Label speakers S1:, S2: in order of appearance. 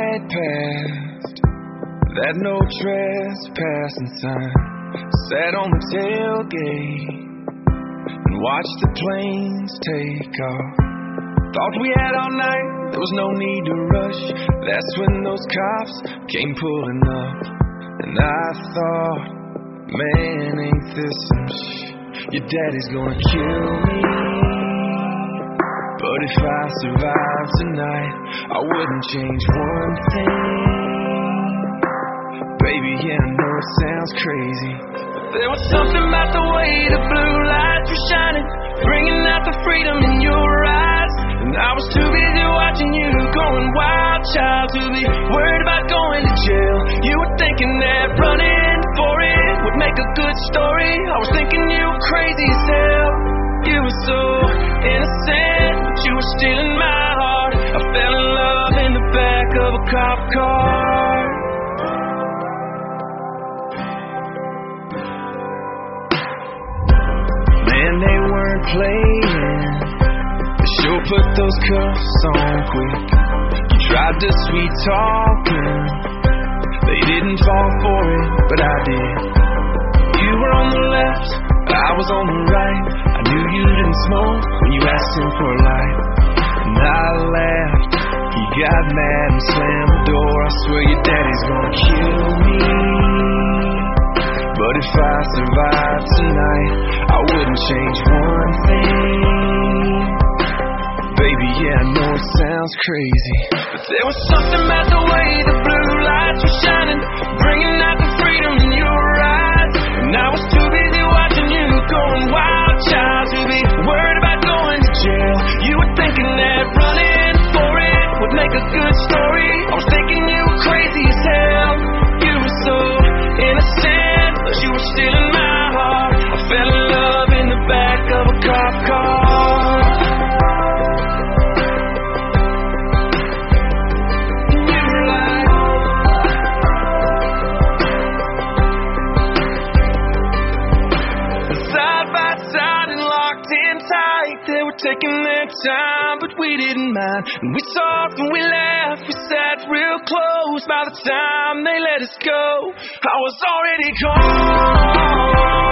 S1: right past that no trespassing sign. Sat on the tailgate and watched the planes take off. Thought we had all night, there was no need to rush. That's when those cops came pulling up. And I thought, man, ain't this some your daddy's gonna kill me. But if I survive tonight, I wouldn't change one thing. Baby, yeah, I know it sounds crazy, but there was something about the way the blue lights were shining, bringing out the freedom in your eyes. And I was too busy watching you going wild, child, to be worried about going to jail. You were thinking that running for it would make a good story. I was thinking you were crazy as hell. You were so innocent, but you were still in my heart. I fell in love in the back of a cop car. Man, they weren't playing. They sure put those cuffs on quick. You tried to sweet talk them. They didn't fall for it, but I did. You were on the left, I was on the right. I knew you didn't smoke when you asked him for a light. And I laughed, he got mad and slammed the door. I swear your daddy's gonna kill me. But if I survive tonight, I wouldn't change one thing. Baby, yeah, I know it sounds crazy, but there was something about the way the blue lights were shining, bringing out the freedom in your eyes. And I was too busy watching you going wild, child, to be worried about going to jail. You were thinking that running for it would make a good story. I was thinking you were crazy as hell. You were so innocent, but you were still in my heart. I fell in love in the back of a cop car. They were taking their time, but we didn't mind. And we talked and we laughed, we sat real close. By the time they let us go, I was already gone.